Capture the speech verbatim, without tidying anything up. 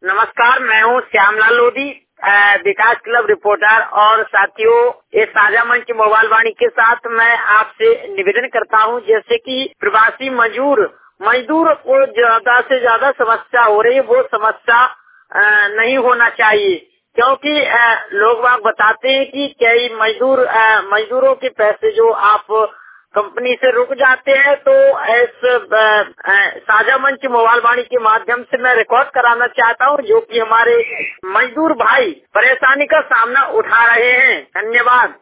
नमस्कार, मैं हूँ श्यामलाल लोधी, अ, विकास क्लब रिपोर्टर। और साथियों, ये साझा मंच मोबाइल वाणी के साथ मैं आपसे निवेदन करता हूँ, जैसे कि प्रवासी मजदूर मजदूर को ज्यादा से ज्यादा समस्या हो रही है, वो समस्या अ, नहीं होना चाहिए। क्योंकि अ, लोग बाग बताते हैं कि कई मजदूर अ, मजदूरों के पैसे जो आप कंपनी से रुक जाते हैं, तो इस साझा मंच मोबाइल वाणी के माध्यम से मैं रिकॉर्ड कराना चाहता हूं, जो कि हमारे मजदूर भाई परेशानी का सामना उठा रहे हैं। धन्यवाद।